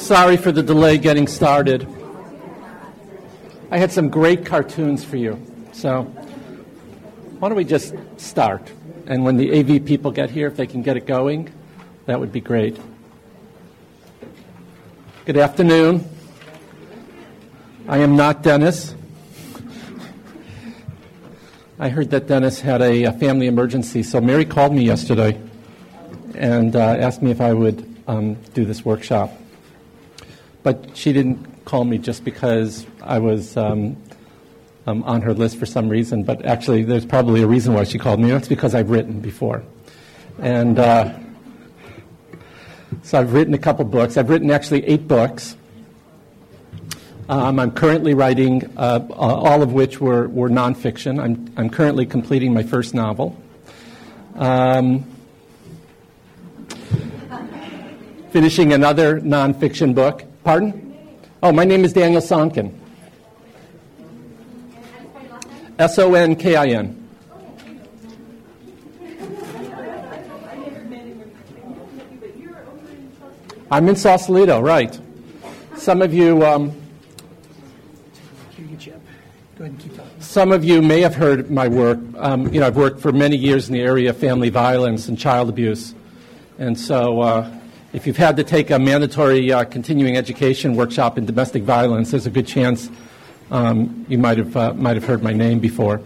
Sorry for the delay getting started. I had some great cartoons for you, so why don't we just start? And when the AV people get here, if they can get it going, that would be great. Good afternoon. I am not Dennis. I heard that Dennis had a family emergency, so Mary called me yesterday and asked me if I would do this workshop. But she didn't call me just because I was on her list for some reason, but actually there's probably a reason why she called me. That's because I've written before. And so I've written a couple books. I've written actually 8 books. I'm currently writing, all of which were nonfiction. I'm currently completing my first novel. Finishing another nonfiction book. Pardon? Oh, my name is Daniel Sonkin. Sonkin. I'm in Sausalito, right. Some of you... Some of you may have heard my work. I've worked for many years in the area of family violence and child abuse. And so if you've had to take a mandatory continuing education workshop in domestic violence, there's a good chance you might have heard my name before.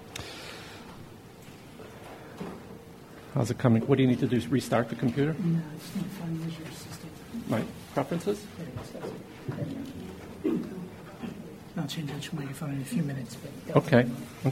How's it coming? What do you need to do? Restart the computer? No, it's not fine. Use your assistant. My preferences? I'll change that microphone in a few minutes. But Okay.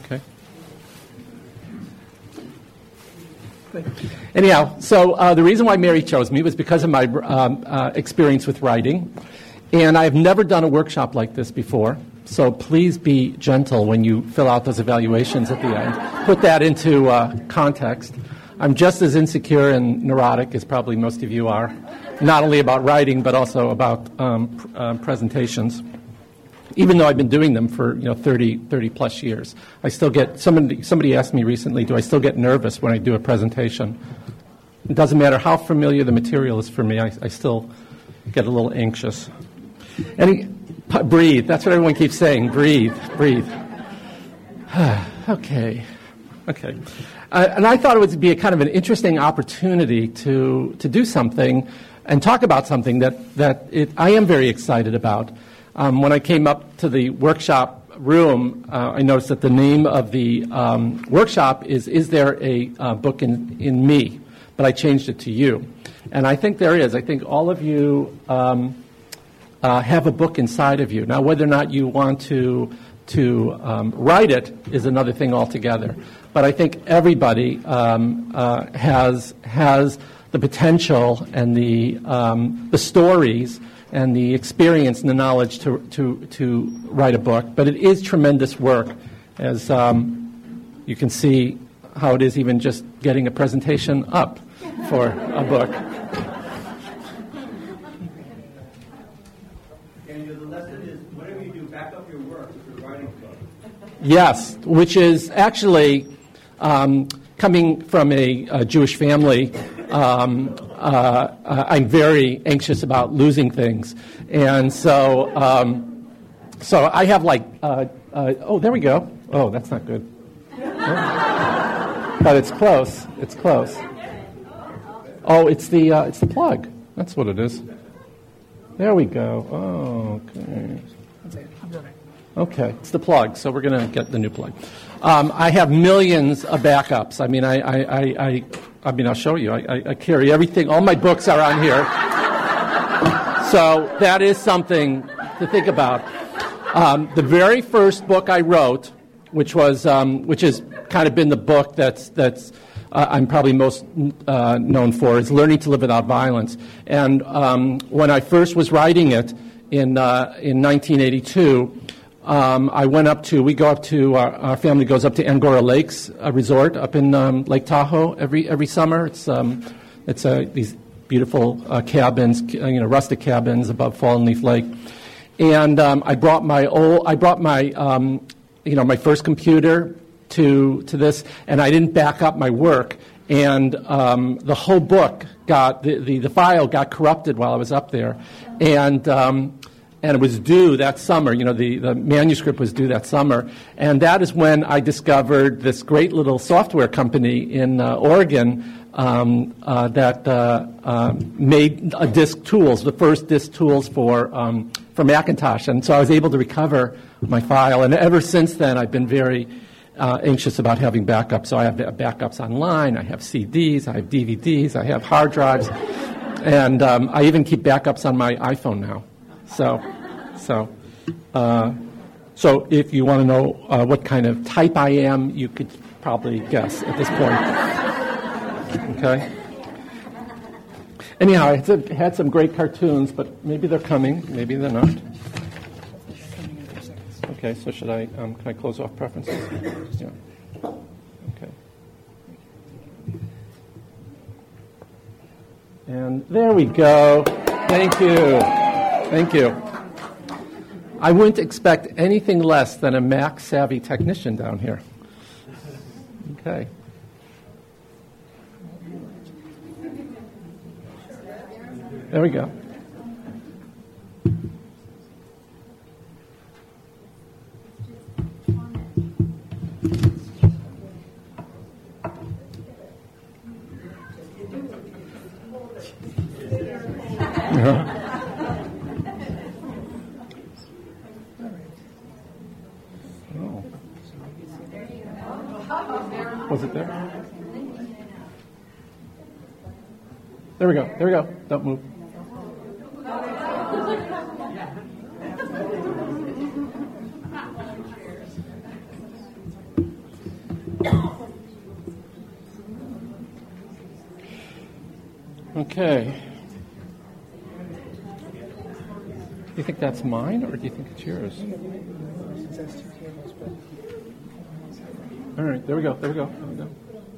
Good. Anyhow, so the reason why Mary chose me was because of my experience with writing. And I've never done a workshop like this before. So please be gentle when you fill out those evaluations at the end. Put that into context. I'm just as insecure and neurotic as probably most of you are, not only about writing, but also about presentations. Even though I've been doing them for 30 plus years, I still get somebody asked me recently, do I still get nervous when I do a presentation? It doesn't matter how familiar the material is for me, I still get a little anxious. Breathe. That's what everyone keeps saying. Breathe. Okay. And I thought it would be a kind of an interesting opportunity to do something and talk about something that I am very excited about. When I came up to the workshop room, I noticed that the name of the workshop is there a book in me? But I changed it to you. And I think there is. I think all of you have a book inside of you. Now, whether or not you want to write it is another thing altogether. But I think everybody has the potential and the stories and the experience and the knowledge to write a book. But it is tremendous work, as you can see how it is even just getting a presentation up for a book. And the lesson is, whatever you do, back up your work if you're writing a book. Yes, which is actually coming from a Jewish family. I'm very anxious about losing things, and so I have oh, there we go. Oh, that's not good. But it's close. Oh, it's the plug. That's what it is. There we go. Oh, okay. Okay, it's the plug. So we're going to get the new plug. I have millions of backups. I mean, I'll show you. I carry everything. All my books are on here. So that is something to think about. The very first book I wrote, which has kind of been the book that's I'm probably most known for, is Learning to Live Without Violence. And when I first was writing it in 1982. Our family goes up to Angora Lakes, a resort up in Lake Tahoe every summer. It's these beautiful cabins, rustic cabins above Fallen Leaf Lake. And I brought my my first computer to this, and I didn't back up my work. and the whole book got, the file got corrupted while I was up there, and it was due that summer. The manuscript was due that summer, and that is when I discovered this great little software company in Oregon that made disk tools, the first disk tools for Macintosh, and so I was able to recover my file, and ever since then I've been very anxious about having backups. So I have backups online, I have CDs, I have DVDs, I have hard drives, and I even keep backups on my iPhone now. So if you want to know what kind of type I am, you could probably guess at this point. Okay. Anyhow, I had some great cartoons, but maybe they're coming, maybe they're not. Okay, so should I? Can I close off preferences? Yeah. Okay. And there we go. Thank you. Thank you. I wouldn't expect anything less than a Mac-savvy technician down here. Okay. There we go. Was it there? There we go. There we go. Don't move. Okay. Do you think that's mine, or do you think it's yours? All right, there we go, there we go, there we go.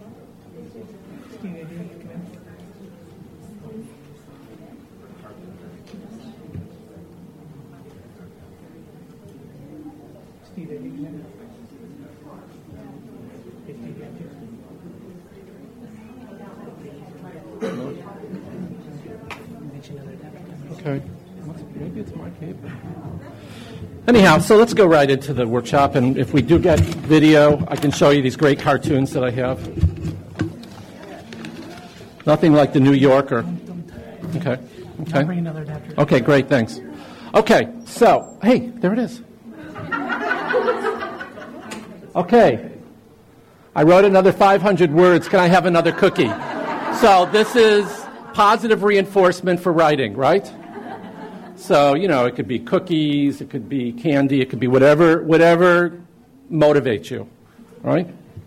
Okay, maybe it's my cable. Anyhow, so let's go right into the workshop, and if we do get video, I can show you these great cartoons that I have. Nothing like the New Yorker. Okay. I'll bring another adapter. Okay, great, thanks. Okay, so, hey, there it is. Okay, I wrote another 500 words. Can I have another cookie? So this is positive reinforcement for writing, right? So, it could be cookies, it could be candy, it could be whatever motivates you, right?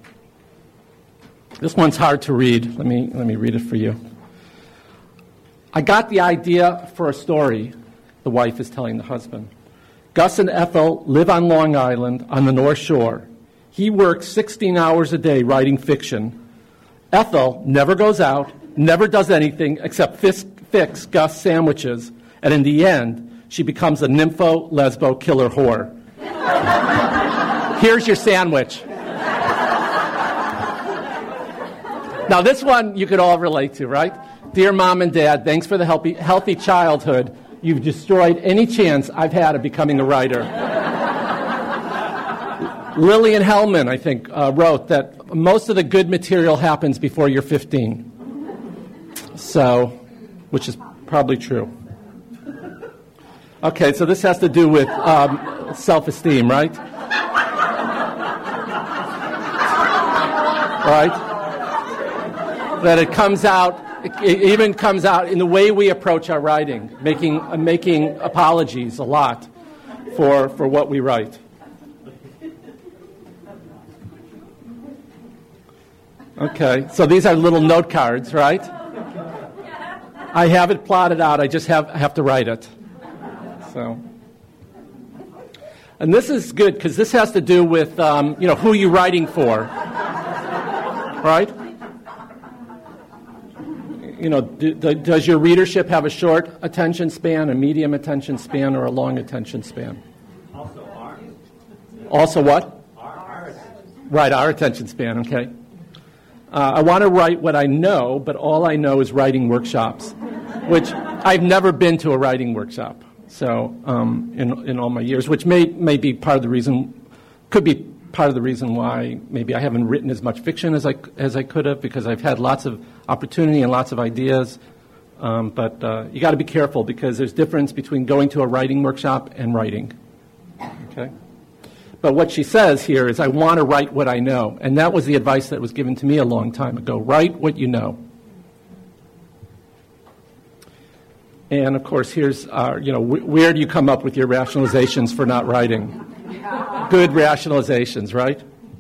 This one's hard to read. Let me read it for you. I got the idea for a story, the wife is telling the husband. Gus and Ethel live on Long Island on the North Shore. He works 16 hours a day writing fiction. Ethel never goes out, never does anything except fix Gus sandwiches. And in the end, she becomes a nympho-lesbo killer whore. Here's your sandwich. Now, this one you could all relate to, right? Dear Mom and Dad, thanks for the healthy childhood. You've destroyed any chance I've had of becoming a writer. Lillian Hellman, I think, wrote that most of the good material happens before you're 15. So, which is probably true. Okay, so this has to do with self-esteem, right? Right? That it comes out, it even comes out in the way we approach our writing, making apologies a lot for what we write. Okay, so these are little note cards, right? I have it plotted out, I just have to write it. So, and this is good because this has to do with who you're writing for, right? Does your readership have a short attention span, a medium attention span, or a long attention span? Also Also what? our Right, our attention span. Okay. I want to write what I know, but all I know is writing workshops, which I've never been to a writing workshop. So in all my years, which may be part of the reason, could be part of the reason why maybe I haven't written as much fiction as I could have, because I've had lots of opportunity and lots of ideas. But you got to be careful, because there's difference between going to a writing workshop and writing. Okay. But what she says here is, I want to write what I know. And that was the advice that was given to me a long time ago. Write what you know. And, of course, here's our, where do you come up with your rationalizations for not writing? Good rationalizations, right?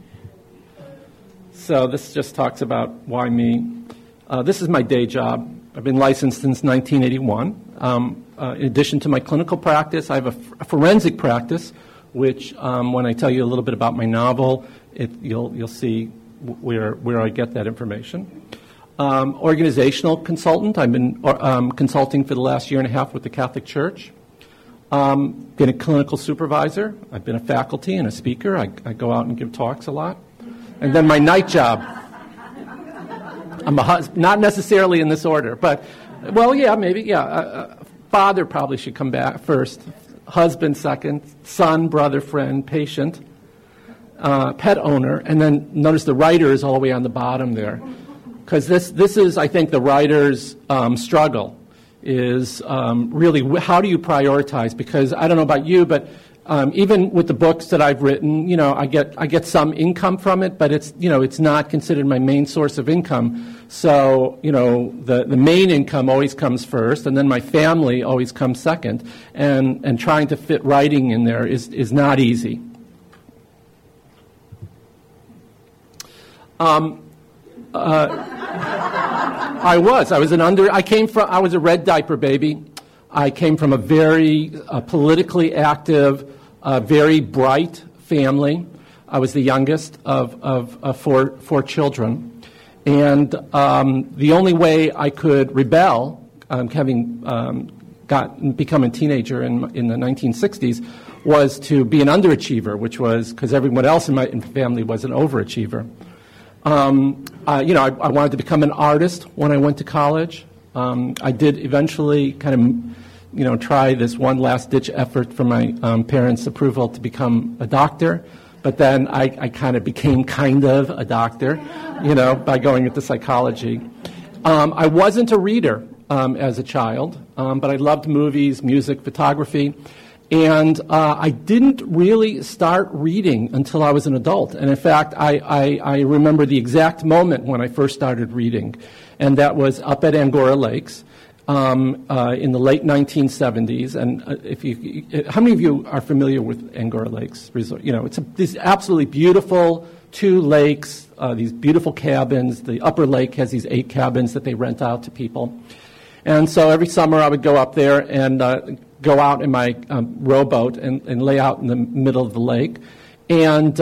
So this just talks about why me. This is my day job. I've been licensed since 1981. In addition to my clinical practice, I have a forensic practice, which, when I tell you a little bit about my novel, you'll see where I get that information. Organizational consultant. I've been consulting for the last year and a half with the Catholic Church. Been a clinical supervisor. I've been a faculty and a speaker. I go out and give talks a lot. And then my night job. I'm a husband, not necessarily in this order, but, well, yeah, maybe, yeah. Father probably should come back first. Husband second. Son, brother, friend, patient, pet owner. And then notice the writer is all the way on the bottom there. Because this is, I think, the writer's struggle, is really how do you prioritize? Because I don't know about you, but even with the books that I've written, I get some income from it, but it's not considered my main source of income. So the main income always comes first, and then my family always comes second. And trying to fit writing in there is not easy. I was a red diaper baby. I came from a very politically active, very bright family. I was the youngest of four children. And the only way I could rebel, having become a teenager in the 1960s, was to be an underachiever, which was because everyone else in my family was an overachiever. I wanted to become an artist when I went to college. I did eventually kind of, try this one last-ditch effort for my parents' approval to become a doctor. But then I kind of became kind of a doctor, by going into psychology. I wasn't a reader as a child, but I loved movies, music, photography. And I didn't really start reading until I was an adult. And in fact, I remember the exact moment when I first started reading. And that was up at Angora Lakes in the late 1970s. And how many of you are familiar with Angora Lakes Resort? It's these absolutely beautiful 2 lakes, these beautiful cabins. The upper lake has these 8 cabins that they rent out to people. And so every summer I would go up there and go out in my rowboat and lay out in the middle of the lake. And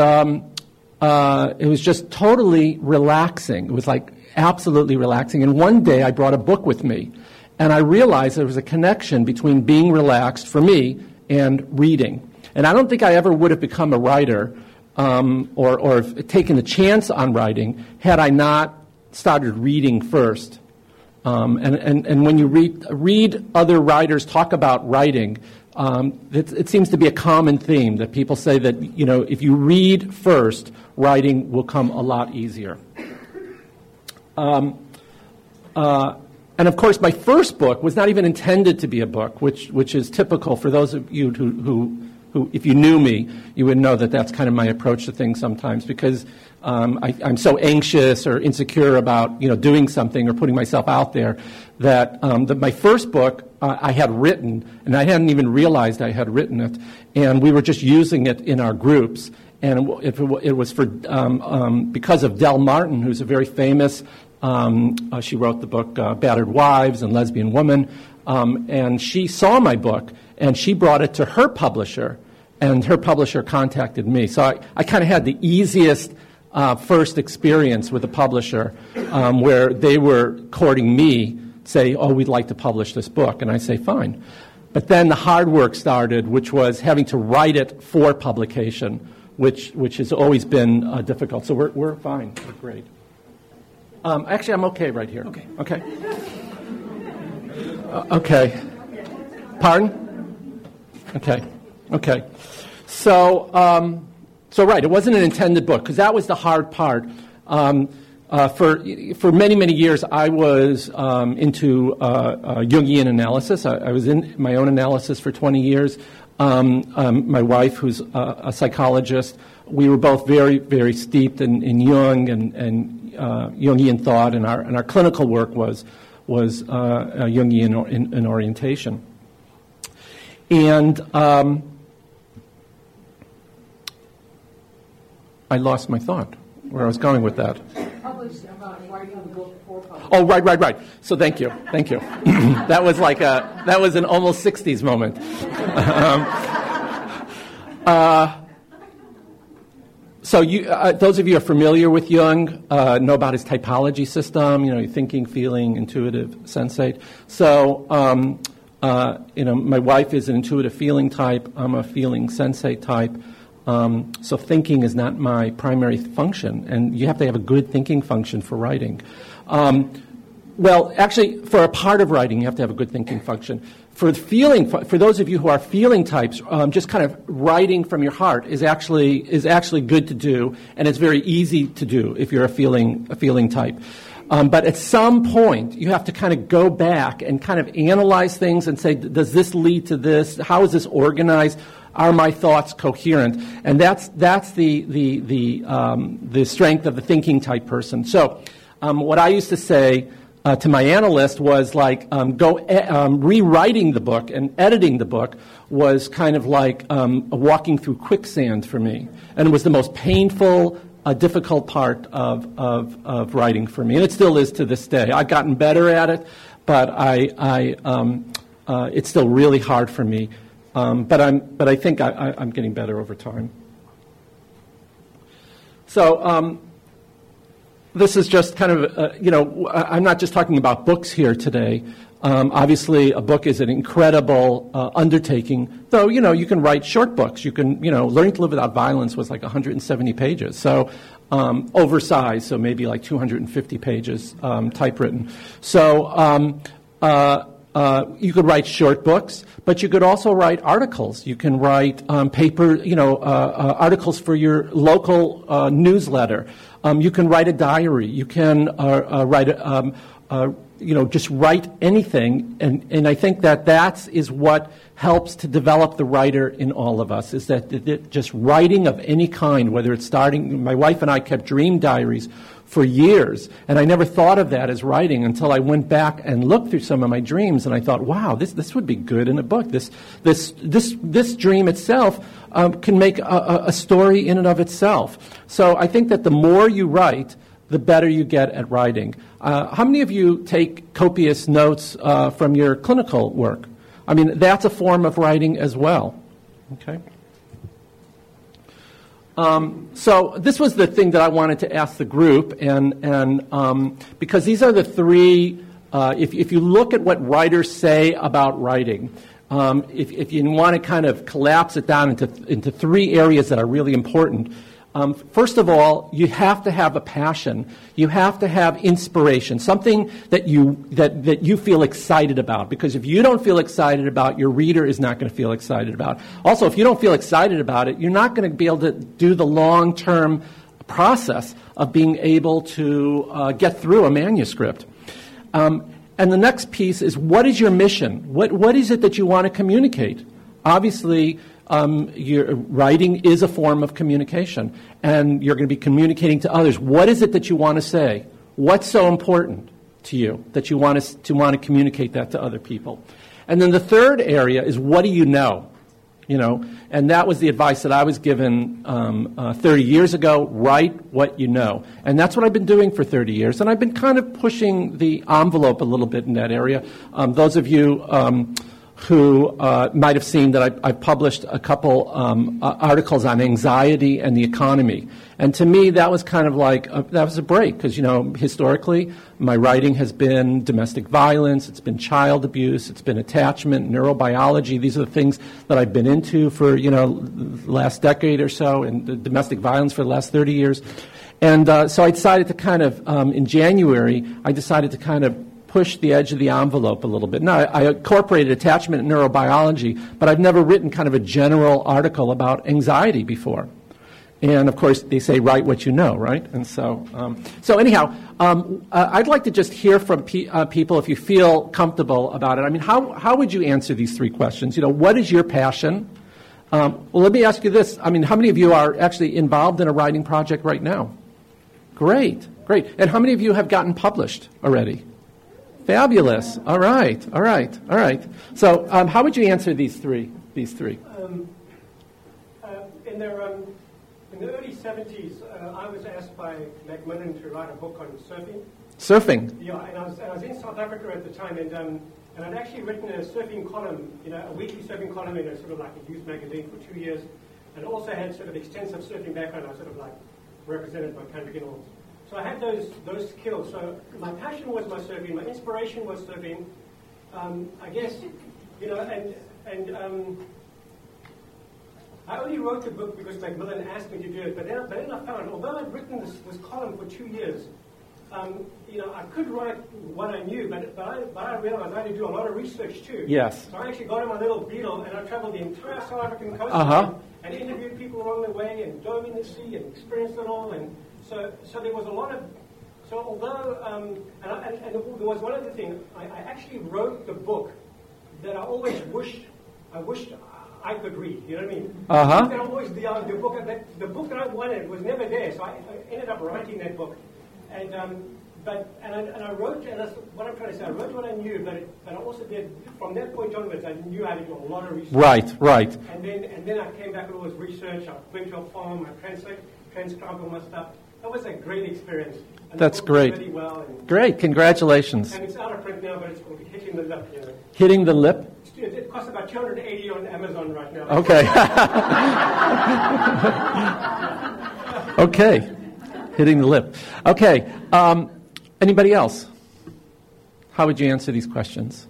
it was just totally relaxing. It was like absolutely relaxing. And one day I brought a book with me. And I realized there was a connection between being relaxed for me and reading. And I don't think I ever would have become a writer or taken a chance on writing had I not started reading first. And when you read other writers talk about writing, it seems to be a common theme that people say that, if you read first, writing will come a lot easier. And of course, my first book was not even intended to be a book, which is typical for those of you who, if you knew me, you would know that that's kind of my approach to things sometimes, because I'm so anxious or insecure about doing something or putting myself out there that my first book I had written, and I hadn't even realized I had written it, and we were just using it in our groups. And it was for because of Del Martin, who's a very famous. She wrote the book Battered Wives and Lesbian Woman, and she saw my book and she brought it to her publisher, and her publisher contacted me. So I kind of had the easiest first experience with a publisher where they were courting me, say, oh, we'd like to publish this book. And I say, fine. But then the hard work started, which was having to write it for publication, which has always been difficult. So we're fine. We're great. Actually, I'm okay right here. Okay. Okay. Okay. Pardon? Okay. Okay. So, right, it wasn't an intended book, because that was the hard part. For many, many years, I was into Jungian analysis. I was in my own analysis for 20 years. My wife, who's a psychologist, we were both very, very steeped in Jung and Jungian thought, and our clinical work was Jungian in orientation. And I lost my thought where I was going with that. Oh, right. So thank you. That was an almost 60s moment. So those of you who are familiar with Jung know about his typology system. Your thinking, feeling, intuitive, sensate. So my wife is an intuitive feeling type. I'm a feeling sensate type. So thinking is not my primary function, and you have to have a good thinking function for writing. Well, actually, for a part of writing, you have to have a good thinking function. For those of you who are feeling types, just kind of writing from your heart is actually good to do, and it's very easy to do if you're a feeling type. But at some point, you have to kind of go back and kind of analyze things and say, does this lead to this? How is this organized? Are my thoughts coherent? And that's the strength of the thinking type person. So, what I used to say to my analyst was like, rewriting the book and editing the book was kind of like walking through quicksand for me, and it was the most painful, difficult part of writing for me, and it still is to this day. I've gotten better at it, but it's still really hard for me. But I think I'm getting better over time. So this is just kind of I'm not just talking about books here today. Obviously, a book is an incredible undertaking. Though you can write short books. You can Learning to Live Without Violence was like 170 pages. So oversized, so maybe like 250 pages typewritten. So. You could write short books, but you could also write articles. You can write articles for your local newsletter. You can write a diary. You can just write anything. And I think that is what helps to develop the writer in all of us, is that just writing of any kind, whether it's starting. My wife and I kept dream diaries for years, and I never thought of that as writing until I went back and looked through some of my dreams, and I thought, wow, this would be good in a book. This dream itself can make a story in and of itself. So I think that the more you write, the better you get at writing. How many of you take copious notes from your clinical work? I mean, that's a form of writing as well. Okay. So this was the thing that I wanted to ask the group, and because these are the three. If you look at what writers say about writing, if you want to kind of collapse it down into three areas that are really important. First of all, you have to have a passion. You have to have inspiration, something that you feel excited about. Because if you don't feel excited about, your reader is not going to feel excited about. Also, if you don't feel excited about it, you're not going to be able to do the long-term process of being able to get through a manuscript. And the next piece is, what is your mission? What is it that you want to communicate? Obviously, your writing is a form of communication, and you're going to be communicating to others. What is it that you want to say? What's so important to you that you want to communicate that to other people? And then the third area is, what do you know? And that was the advice that I was given 30 years ago. Write what you know. And that's what I've been doing for 30 years. And I've been kind of pushing the envelope a little bit in that area. Those of you who might have seen that I've published a couple articles on anxiety and the economy. And to me, that was kind of like, that was a break, because, historically, my writing has been domestic violence, it's been child abuse, it's been attachment, neurobiology. These are the things that I've been into for, the last decade or so, and domestic violence for the last 30 years. And so I decided to kind of, in January, I decided to kind of push the edge of the envelope a little bit. Now, I incorporated attachment and neurobiology, but I've never written kind of a general article about anxiety before. And, of course, they say write what you know, right? And so anyhow, I'd like to just hear from people if you feel comfortable about it. I mean, how would you answer these three questions? You know, what is your passion? Well, let me ask you this. I mean, how many of you are actually involved in a writing project right now? Great. And how many of you have gotten published already? Fabulous. All right. So how would you answer these three? In the early 70s, I was asked by Macmillan to write a book on surfing. Surfing? Yeah, and I was in South Africa at the time, and I'd actually written a surfing column, a weekly surfing column in a sort of like a youth magazine for 2 years, and also had sort of extensive surfing background. I sort of like represented my country and all. So I had those skills. So my passion was my surfing, my inspiration was surfing. I guess, I only wrote the book because Macmillan asked me to do it, but then I found, although I'd written this column for 2 years, I could write what I knew, but I realized I had to do a lot of research too. Yes. So I actually got on my little beetle and I traveled the entire South African coast and interviewed people along the way and dove in the sea and experienced it all. And so there was a lot of, so although, and there was one other thing, I actually wrote the book that I always wished I could read, you know what I mean? That always the book that I wanted was never there, so I ended up writing that book, and I wrote, and that's what I'm trying to say. I wrote what I knew, but I also did from that point onwards. I knew how to do a lot of research. Right. And then I came back with all this research. I went to a farm. I transcribed all my stuff. That was a great experience. And that's great. Really well. Great, congratulations. And it's out of print now, but it's called Hitting the Lip. You know. Hitting the Lip. It costs about $280 on Amazon right now. Okay. Okay. Hitting the lip. Okay. Anybody else? How would you answer these questions?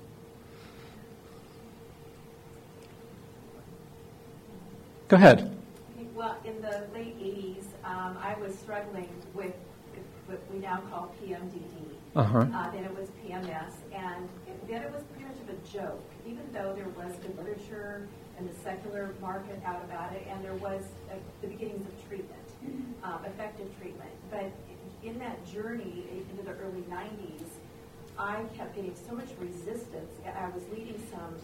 Go ahead. Well, in the late 80s, I was struggling with what we now call PMDD. Then it was PMS, and then it was pretty much of a joke, even though there was good literature and the secular market out about it, and there was the beginnings of treatment, effective treatment. But in that journey into the early 90s, I kept getting so much resistance. I was leading some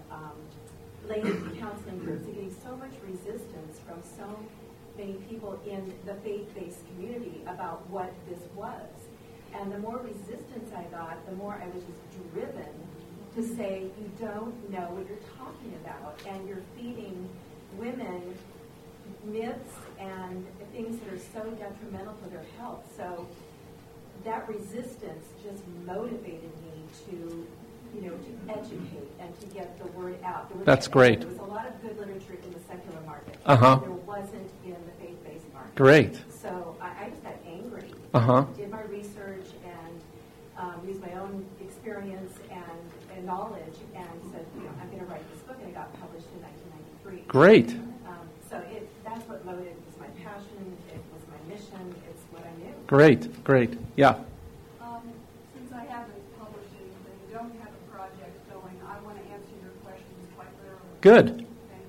lady counseling groups and getting so much resistance from so many people in the faith-based community about what this was. And the more resistance I got, the more I was just driven to say, you don't know what you're talking about, and you're feeding women myths and things that are so detrimental to their health. So that resistance just motivated me to educate and to get the word out. That's great. There was a lot of good literature in the secular market. There wasn't in the faith-based market. Great. So I just got angry. Did my research and used my own experience and knowledge and said, I'm going to write this book, and it got published in 1993. Great. So that's what motivated. It was my passion. It was my mission. It's what I knew. Great. Yeah. Since I haven't published anything, don't have a project going, I want to answer your questions quite literally. Good.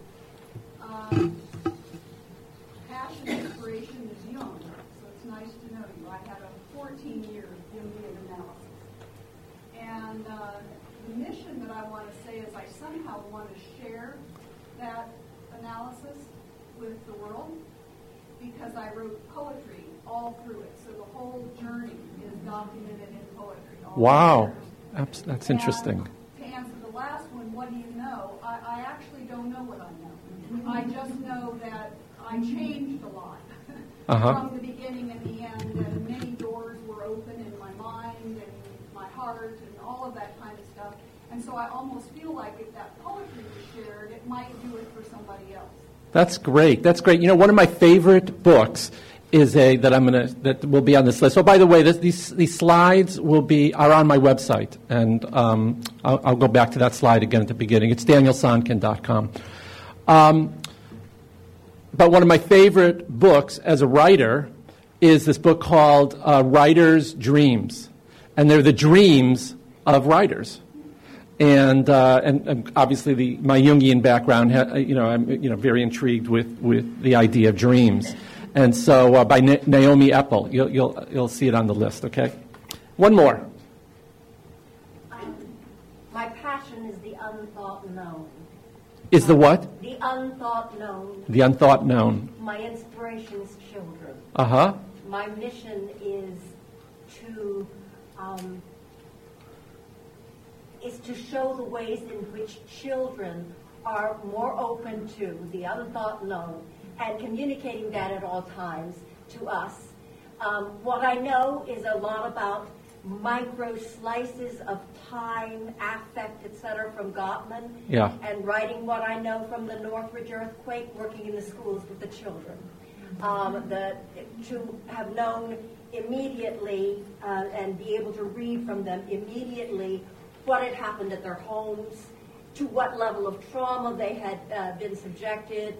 Okay. Passion, inspiration is young, so it's nice to know you. I had a 14-year Jungian analysis. And the mission that I want to say is I somehow want to share that analysis with the world, because I wrote poetry all through it. So the whole journey is documented in poetry. Wow. That's interesting. To answer the last one, what do you know? I actually don't know what I know. I just know that I changed a lot from the beginning and the end, and many doors were open in my mind and my heart and all of that kind of stuff. And so I almost feel like if that poetry was shared, it might do it for somebody else. That's great. One of my favorite books is that will be on this list. Oh, by the way, these slides are on my website, and I'll go back to that slide again at the beginning. It's danielsonkin.com. But one of my favorite books as a writer is this book called Writers' Dreams. And they're the dreams of writers. And obviously my Jungian background, I'm very intrigued with the idea of dreams. And so by Naomi Epple, you'll see it on the list, okay? One more. My passion is the unthought known. Is the what? The unthought known. The unthought known. My inspiration is children. Uh-huh. My mission is to show the ways in which children are more open to the unthought known and communicating that at all times to us. What I know is a lot about micro slices of time, affect, etc. from Gottman, and writing what I know from the Northridge earthquake, working in the schools with the children. To have known immediately and be able to read from them immediately what had happened at their homes, to what level of trauma they had been subjected,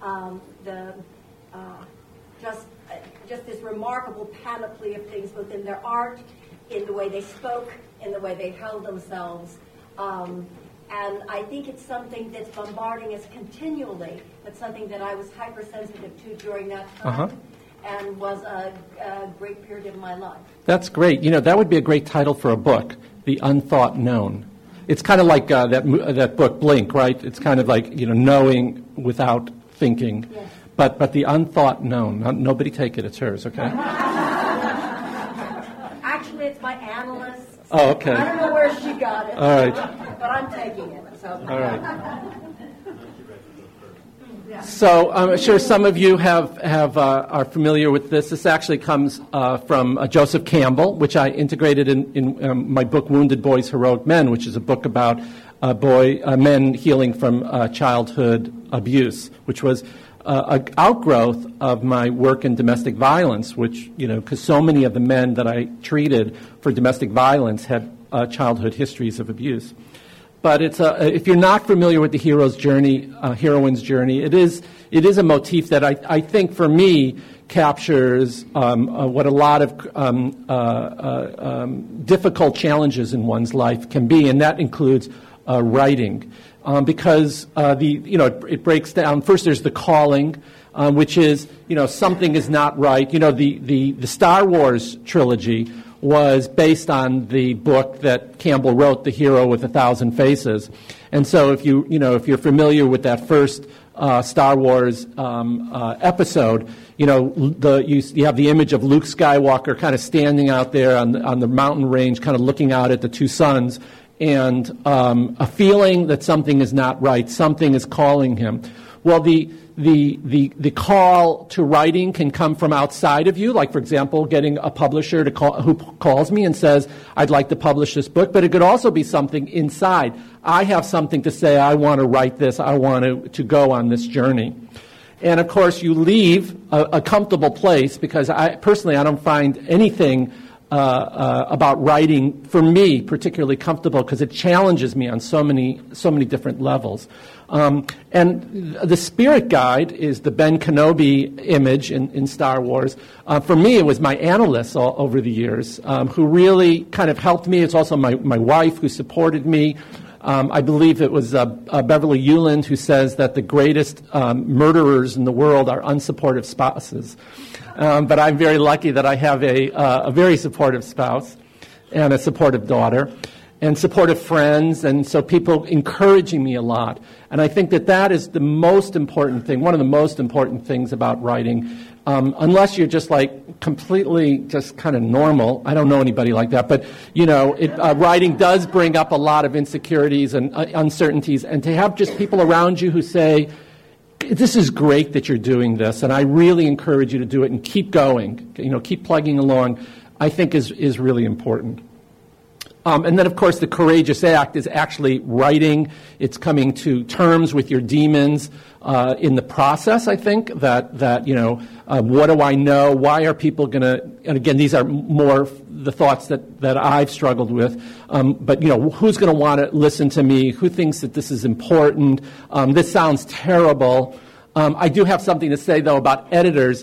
just this remarkable panoply of things, both in their art, in the way they spoke, in the way they held themselves. And I think it's something that's bombarding us continually. That's something that I was hypersensitive to during that time and was a great period of my life. That's great. That would be a great title for a book, The Unthought Known. It's kind of like that book, Blink, right? It's kind of like, knowing without thinking. Yes. But The Unthought Known. Nobody take it. It's hers, okay? Actually, it's my analyst. Oh, okay. I don't know where she got it. All right. But I'm taking it. So. All right. So I'm sure some of you are familiar with this. This actually comes from Joseph Campbell, which I integrated in my book, Wounded Boys, Heroic Men, which is a book about men healing from childhood abuse, which was an outgrowth of my work in domestic violence, which, because so many of the men that I treated for domestic violence had childhood histories of abuse. But if you're not familiar with the hero's journey, heroine's journey, it is a motif that I think for me captures what a lot of difficult challenges in one's life can be, and that includes writing, because it breaks down. First, there's the calling, which is something is not right. The Star Wars trilogy was based on the book that Campbell wrote, The Hero with 1,000 Faces. And so if you're familiar with that first Star Wars episode, you have the image of Luke Skywalker kind of standing out there on the mountain range, kind of looking out at the two suns, and a feeling that something is not right, something is calling him. Well, the call to writing can come from outside of you, like, for example, getting a publisher who calls me and says, I'd like to publish this book, but it could also be something inside. I have something to say, I want to write this, I want to go on this journey. And, of course, you leave a comfortable place, because I don't find anything about writing, for me, particularly comfortable, because it challenges me on so many different levels. And the spirit guide is the Ben Kenobi image in Star Wars. For me, it was my analysts all over the years who really kind of helped me. It's also my wife who supported me. I believe it was Beverly Euland who says that the greatest murderers in the world are unsupportive spouses. But I'm very lucky that I have a very supportive spouse and a supportive daughter and supportive friends, and so people encouraging me a lot. And I think that is the most important thing, one of the most important things about writing. Unless you're just like completely just kind of normal. I don't know anybody like that, but writing does bring up a lot of insecurities and uncertainties, and to have just people around you who say, this is great that you're doing this, and I really encourage you to do it and keep going, keep plugging along, I think is really important. And then, of course, the courageous act is actually writing. It's coming to terms with your demons in the process, I think, that what do I know? Why are people going to, and again, these are more the thoughts that I've struggled with, but, who's going to want to listen to me? Who thinks that this is important? This sounds terrible. I do have something to say, though, about editors.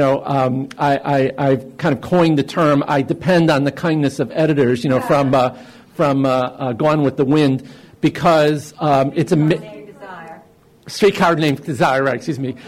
I've kind of coined the term, I depend on the kindness of editors, from Gone with the Wind, because it's a... Streetcar Named Desire, right, excuse me.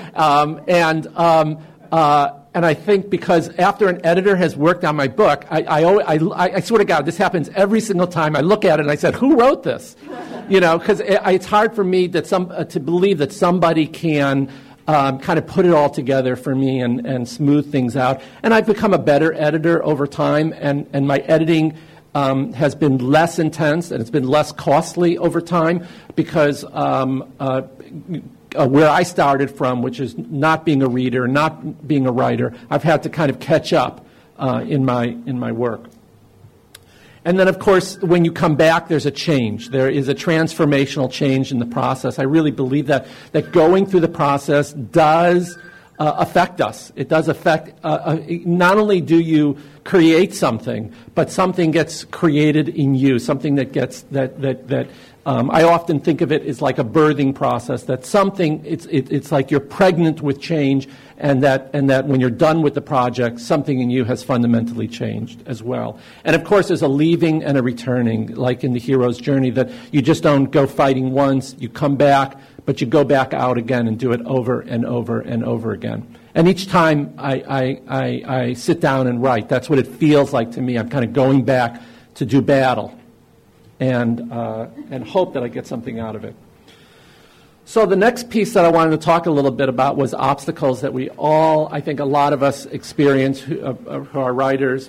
And I think because after an editor has worked on my book, I swear to God, this happens every single time. I look at it and I said, who wrote this? Because it's hard for me to believe that somebody can kind of put it all together for me and smooth things out. And I've become a better editor over time, and my editing has been less intense and it's been less costly over time because where I started from, which is not being a reader, not being a writer, I've had to kind of catch up in my work. And then, of course, when you come back, there's a change. There is a transformational change in the process. I really believe that going through the process does affect us. It does affect, not only do you create something, but something gets created in you, something that gets, I often think of it as like a birthing process, that something, it's like you're pregnant with change, and that when you're done with the project, something in you has fundamentally changed as well. And of course, there's a leaving and a returning, like in the hero's journey, that you just don't go fighting once, you come back, but you go back out again and do it over and over and over again. And each time I sit down and write, that's what it feels like to me. I'm kind of going back to do battle and hope that I get something out of it. So the next piece that I wanted to talk a little bit about was obstacles that we all, I think a lot of us experience who are writers.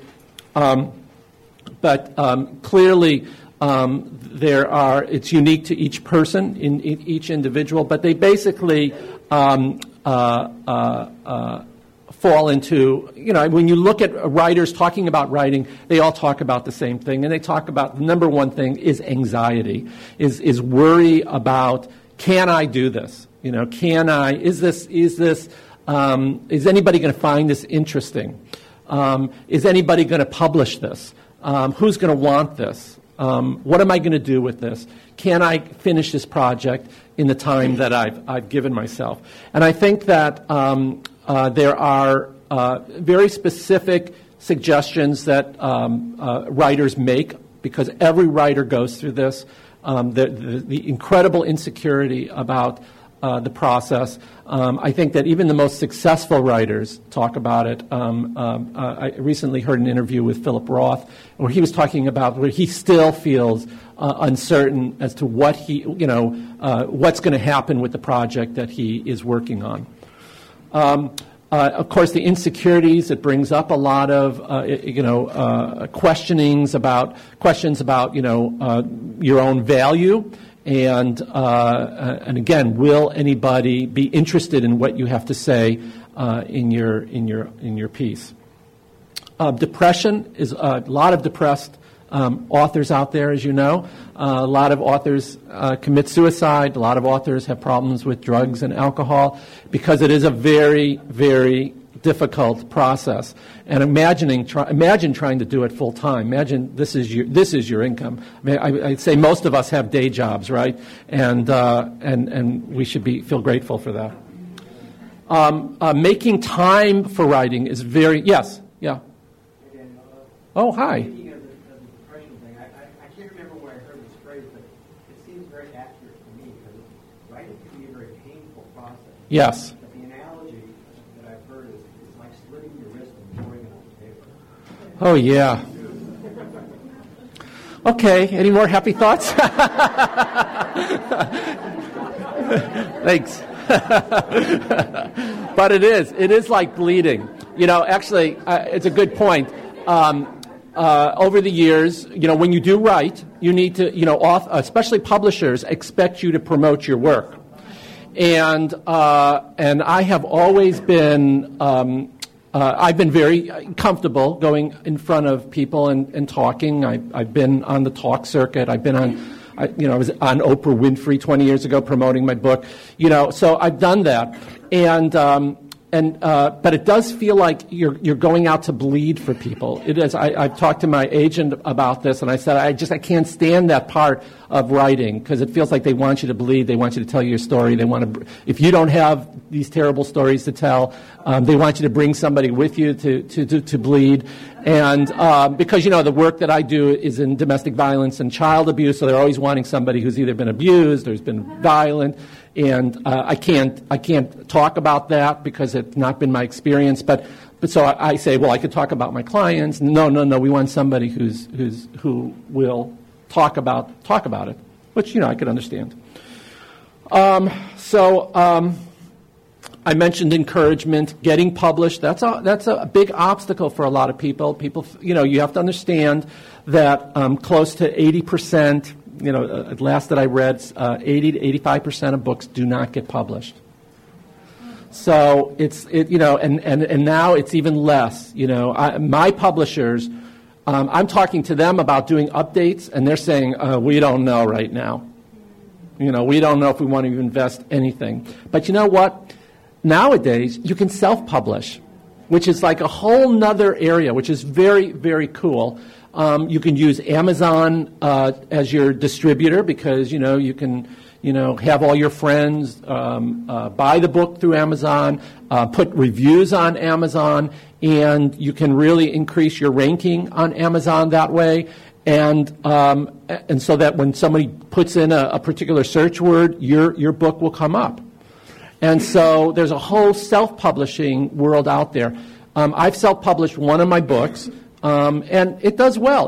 But clearly it's unique to each person, in each individual, but they basically fall into, when you look at writers talking about writing, they all talk about the same thing, and they talk about the number one thing is anxiety, is worry about, can I do this? Is anybody going to find this interesting? Is anybody going to publish this? Who's going to want this? What am I going to do with this? Can I finish this project in the time that I've given myself? And I think that there are very specific suggestions that writers make, because every writer goes through this. The incredible insecurity about the process. I think that even the most successful writers talk about it. I recently heard an interview with Philip Roth where he was talking about where he still feels uncertain as to what what's going to happen with the project that he is working on. Of course, the insecurities, it brings up a lot of questions about your own value. And again, will anybody be interested in what you have to say in your piece? Depression is a lot of depressed authors out there, as you know. A lot of authors commit suicide. A lot of authors have problems with drugs and alcohol because it is a very, very difficult process. And imagine trying to do it full time. Imagine this is your income. I mean, I'd say most of us have day jobs, right? And we should feel grateful for that. Making time for writing is yeah. Oh, hi. Speaking of the depression thing, I can't remember where I heard this phrase, but it seems very accurate to me because writing can be a very painful process. Yes. But the analogy that I've heard is like slitting your wrist and pouring it on paper. Oh, yeah. Okay, any more happy thoughts? Thanks. But it is like bleeding. Actually, it's a good point. Over the years, when you do write, you need to, especially publishers expect you to promote your work. And I have always been, I've been very comfortable going in front of people and talking. I've been on the talk circuit. I've been on, I was on Oprah Winfrey 20 years ago promoting my book. So I've done that. And but it does feel like you're going out to bleed for people. It is. I've talked to my agent about this, and I said I can't stand that part of writing because it feels like they want you to bleed. They want you to tell your story. They want to. If you don't have these terrible stories to tell, they want you to bring somebody with you to bleed. And because the work that I do is in domestic violence and child abuse, so they're always wanting somebody who's either been abused or has been violent. And I can't talk about that because it's not been my experience. But so I say, well, I could talk about my clients. No. We want somebody who will talk about it, which I could understand. I mentioned encouragement, getting published. That's a big obstacle for a lot of people. People, you have to understand that close to 80%. At last that I read, 80 to 85% of books do not get published. So and now it's even less. My publishers, I'm talking to them about doing updates, and they're saying we don't know right now. We don't know if we want to invest anything. But you know what? Nowadays you can self-publish, which is like a whole nother area, which is very, very cool. You can use Amazon as your distributor because, you can, have all your friends buy the book through Amazon, put reviews on Amazon, and you can really increase your ranking on Amazon that way. And so that when somebody puts in a particular search word, your book will come up. And so there's a whole self-publishing world out there. I've self-published one of my books. And it does well.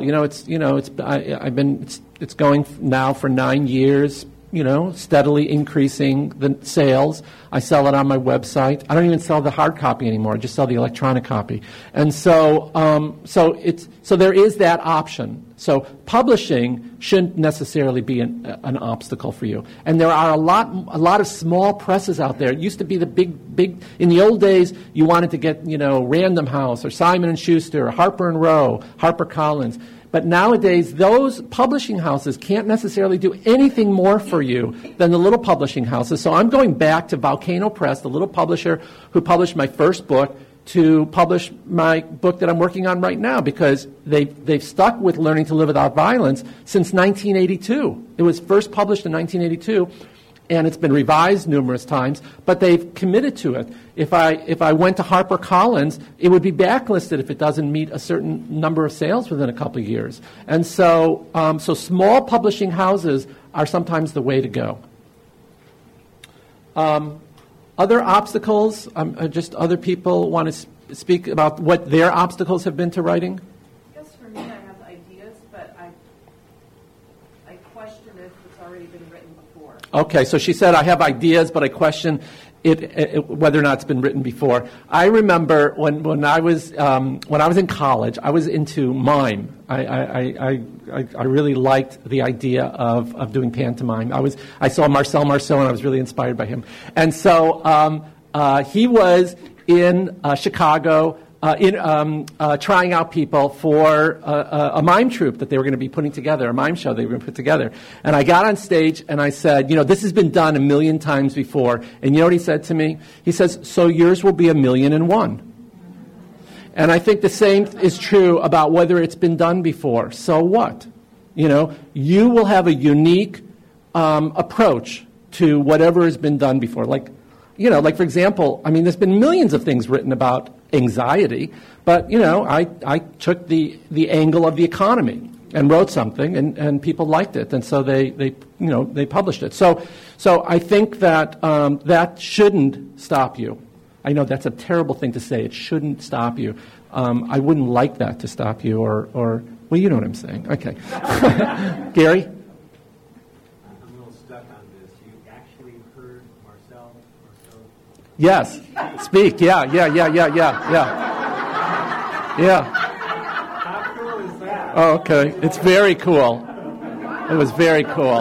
It's going now for 9 years. Steadily increasing the sales. I sell it on my website. I don't even sell the hard copy anymore. I just sell the electronic copy. And so there is that option. So publishing shouldn't necessarily be an obstacle for you. And there are a lot of small presses out there. It used to be the big. In the old days, you wanted to get Random House or Simon & Schuster or Harper & Row, HarperCollins. But nowadays, those publishing houses can't necessarily do anything more for you than the little publishing houses. So I'm going back to Volcano Press, the little publisher who published my first book, to publish my book that I'm working on right now because they've stuck with Learning to Live Without Violence since 1982. It was first published in 1982. And it's been revised numerous times, but they've committed to it. If I went to HarperCollins, it would be backlisted if it doesn't meet a certain number of sales within a couple of years. And so small publishing houses are sometimes the way to go. Other obstacles, just other people want to speak about what their obstacles have been to writing? I guess for me, I have ideas, but I question if it's already been written before. Okay, so she said, I have ideas, but I question whether or not it's been written before. I remember when I was in college, I was into mime. I really liked the idea of doing pantomime. I saw Marcel Marceau, and I was really inspired by him. And so he was in Chicago trying out people for a mime troupe that they were going to be putting together, a mime show they were going to put together. And I got on stage and I said, this has been done 1,000,000 times before. And you know what he said to me? He says, so yours will be 1,000,001. And I think the same is true about whether it's been done before. So what? You will have a unique approach to whatever has been done before. Like for example, there's been millions of things written about anxiety, but I took the angle of the economy and wrote something, and people liked it, and so they published it. So I think that that shouldn't stop you. I know that's a terrible thing to say. It shouldn't stop you. I wouldn't like that to stop you, or well, you know what I'm saying. Okay, Gary. Yes. Speak. Yeah. How cool is that? Oh, okay. It's very cool. It was very cool.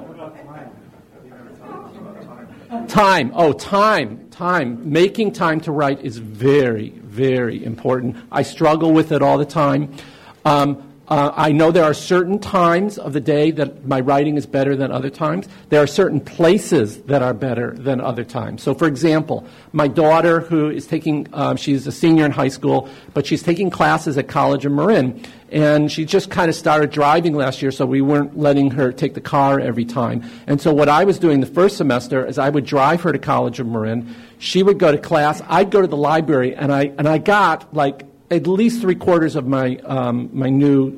Time. Oh, time. Making time to write is very, very important. I struggle with it all the time. I know there are certain times of the day that my writing is better than other times. There are certain places that are better than other times. So, for example, my daughter, who is taking, she's a senior in high school, but she's taking classes at College of Marin. And she just kind of started driving last year, so we weren't letting her take the car every time. And so what I was doing the first semester is I would drive her to College of Marin. She would go to class. I'd go to the library, and I got like at least 3/4 of my my new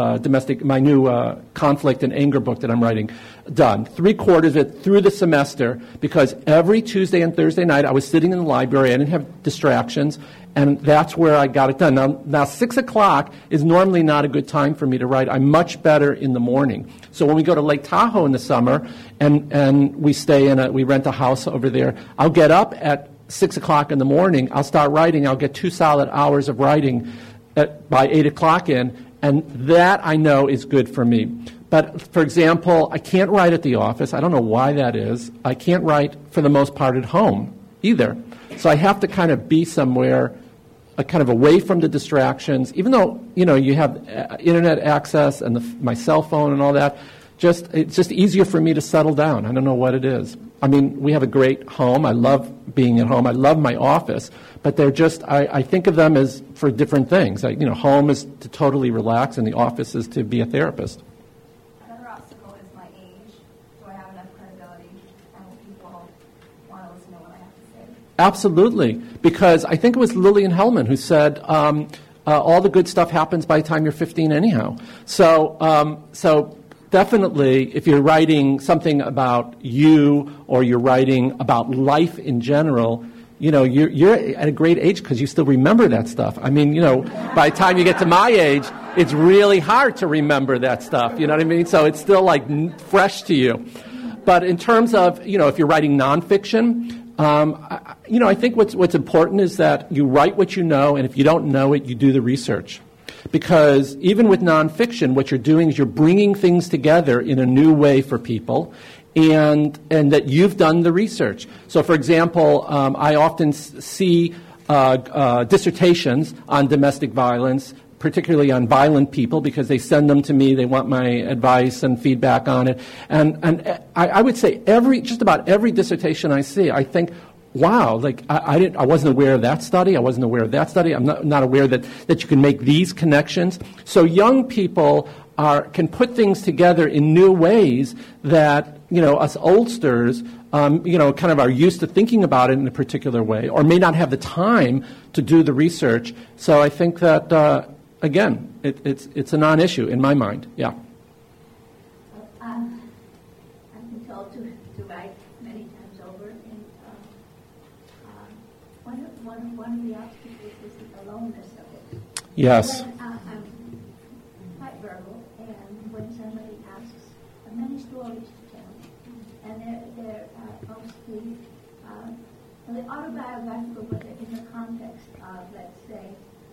conflict and anger book that I'm writing done. 3/4 of it through the semester, because every Tuesday and Thursday night I was sitting in the library. I didn't have distractions, and that's where I got it done. Now 6 o'clock is normally not a good time for me to write. I'm much better in the morning. So when we go to Lake Tahoe in the summer and we we rent a house over there, I'll get up at 6 o'clock in the morning. I'll start writing. I'll get 2 solid hours of writing by 8 o'clock in, and that I know is good for me. But, for example, I can't write at the office. I don't know why that is. I can't write, for the most part, at home either. So I have to kind of be somewhere kind of away from the distractions, even though, you have internet access and my cell phone and all that. It's just easier for me to settle down. I don't know what it is. I mean, we have a great home. I love being at home. I love my office. But they're just, I think of them as for different things. Home is to totally relax, and the office is to be a therapist. Another obstacle is my age. Do I have enough credibility? And will people want to listen to what I have to say? Absolutely. Because I think it was Lillian Hellman who said, all the good stuff happens by the time you're 15 anyhow. So definitely, if you're writing something about you or you're writing about life in general, you're at a great age because you still remember that stuff. I mean, by the time you get to my age, it's really hard to remember that stuff. You know what I mean? So it's still like fresh to you. But in terms of, if you're writing nonfiction, I think what's important is that you write what you know, and if you don't know it, you do the research. Because even with nonfiction, what you're doing is you're bringing things together in a new way for people, and that you've done the research. So, for example, I often see dissertations on domestic violence, particularly on violent people, because they send them to me. They want my advice and feedback on it. And I would say just about every dissertation I see, I think, wow, I wasn't aware of that study. I wasn't aware of that study. I'm not aware that you can make these connections. So young people can put things together in new ways that, us oldsters, kind of are used to thinking about it in a particular way, or may not have the time to do the research. So I think that, again, it's a non-issue in my mind. Yeah. I've been told to write many times over, and one of the obstacles is the aloneness of it. Yes. When, I'm quite verbal, and when somebody asks many stories to tell, and they're mostly the autobiographical, but in the context of, let's say,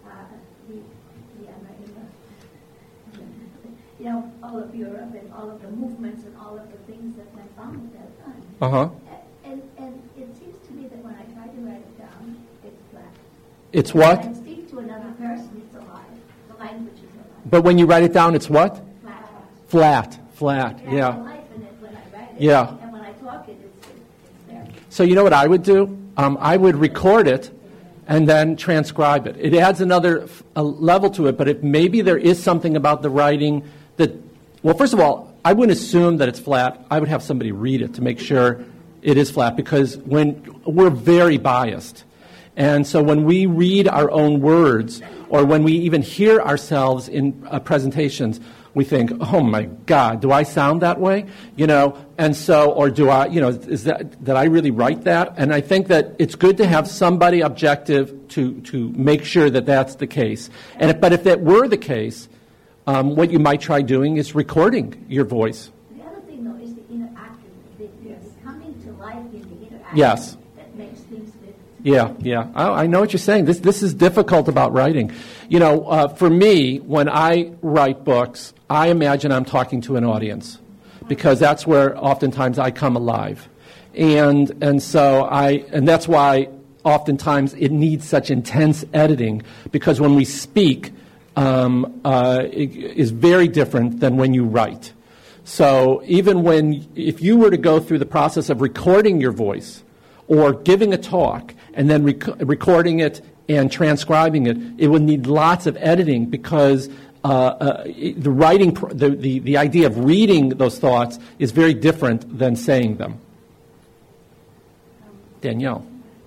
all of Europe and all of the movements and all of the things that went on at that time. Uh-huh. And it seems to me that when I try to write it down, it's flat. It's what? When I speak to another person, it's alive. The language is alive. But when you write it down, it's what? Flat. Flat. It Yeah. has life in it when I write it. Yeah. And when I talk it, it's there. So you know what I would do? I would record it and then transcribe it. It adds another level to it, but maybe there is something about the writing that, well, first of all, I wouldn't assume that it's flat. I would have somebody read it to make sure it is flat, because when we're very biased. And so when we read our own words, or when we even hear ourselves in presentations, we think, oh my God, do I sound that way? And so, or do I, did I really write that? And I think that it's good to have somebody objective to make sure that that's the case. But if that were the case, what you might try doing is recording your voice. The other thing, though, is the interactive, the coming to life in the interaction. Yes. That makes things live. Yeah. I know what you're saying. This is difficult about writing. For me, when I write books, I imagine I'm talking to an audience, because that's where oftentimes I come alive. And that's why oftentimes it needs such intense editing, because when we speak, is very different than when you write. So even if you were to go through the process of recording your voice or giving a talk and then recording it and transcribing it, it would need lots of editing because the writing, the idea of reading those thoughts is very different than saying them. Danielle.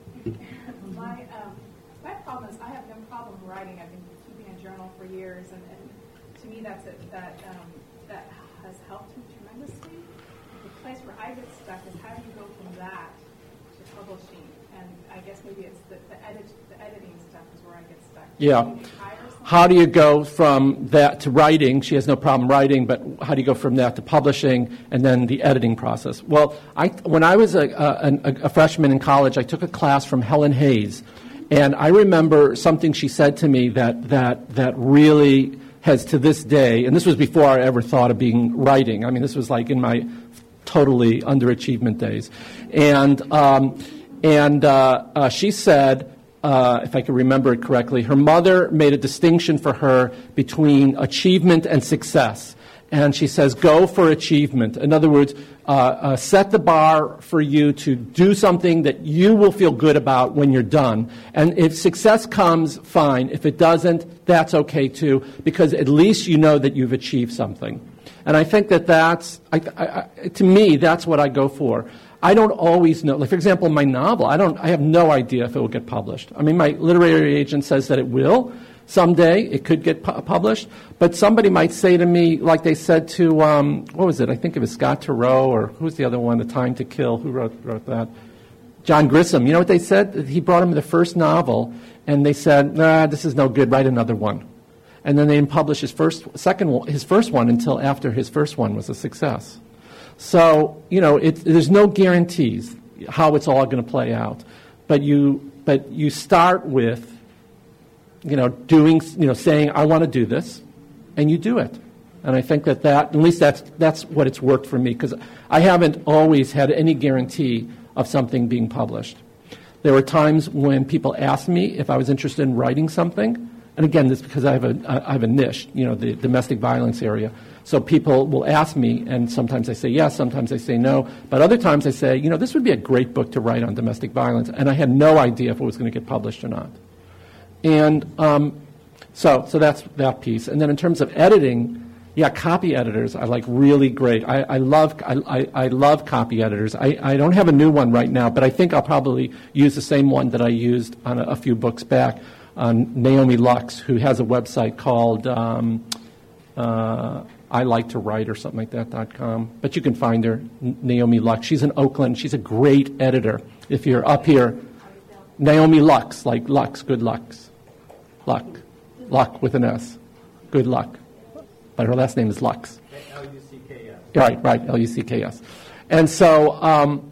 My problem is I have no problem writing. I've been keeping a journal for years, and to me that has helped me tremendously. The place where I get stuck is how do you go from that to publishing? And I guess maybe it's the editing stuff is where I get stuck. Yeah. How do you go from that to writing? She has no problem writing, but how do you go from that to publishing and then the editing process? Well, when I was a freshman in college, I took a class from Helen Hayes, and I remember something she said to me that really has to this day, and this was before I ever thought of being writing. I mean, this was like in my totally underachievement days. And she said, if I can remember it correctly, her mother made a distinction for her between achievement and success. And she says, go for achievement. In other words, set the bar for you to do something that you will feel good about when you're done. And if success comes, fine. If it doesn't, that's okay too, because at least you know that you've achieved something. And I think that's to me, that's what I go for. I don't always know. Like, for example, my novel, I have no idea if it will get published. I mean, my literary agent says that it will. Someday it could get published. But somebody might say to me, like they said to, what was it? I think it was Scott Turow, or who's the other one, The Time to Kill? Who wrote that? John Grisham. You know what they said? He brought him the first novel, and they said, nah, this is no good. Write another one. And then they didn't publish his first one until after his first one was a success. So, there's no guarantees how it's all going to play out. But you start with, saying, I want to do this, and you do it. And I think that at least that's what it's worked for me, because I haven't always had any guarantee of something being published. There were times when people asked me if I was interested in writing something, and again, this is because I have a niche, the domestic violence area. So people will ask me, and sometimes I say yes, sometimes I say no. But other times I say, this would be a great book to write on domestic violence. And I had no idea if it was going to get published or not. And so that's that piece. And then in terms of editing, copy editors are like really great. I love copy editors. I don't have a new one right now, but I think I'll probably use the same one that I used on a few books back on Naomi Lux, who has a website called I Like to Write or something like that.com. But you can find her, Naomi Lux. She's in Oakland. She's a great editor. If you're up here, Naomi Lux, like Lux, good Lux. Luck with an S. Good luck. But her last name is Lux. Lucks. Right, Lucks. And so,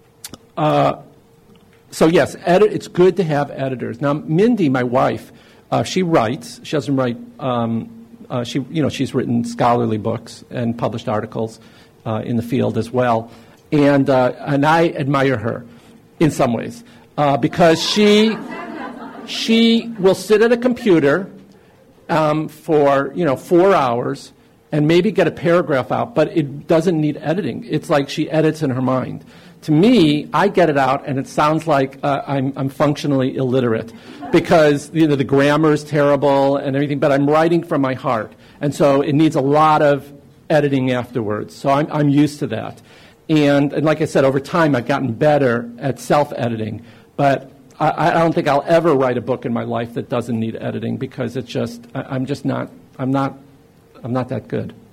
yes, it's good to have editors. Now, Mindy, my wife, she writes. She doesn't write. She's written scholarly books and published articles in the field as well, and I admire her in some ways because she will sit at a computer for 4 hours and maybe get a paragraph out, but it doesn't need editing. It's like she edits in her mind. To me, I get it out, and it sounds like I'm functionally illiterate because the grammar is terrible and everything, but I'm writing from my heart. And so it needs a lot of editing afterwards. So I'm used to that. And like I said, over time, I've gotten better at self-editing. But I don't think I'll ever write a book in my life that doesn't need editing because it's just, I'm not that good.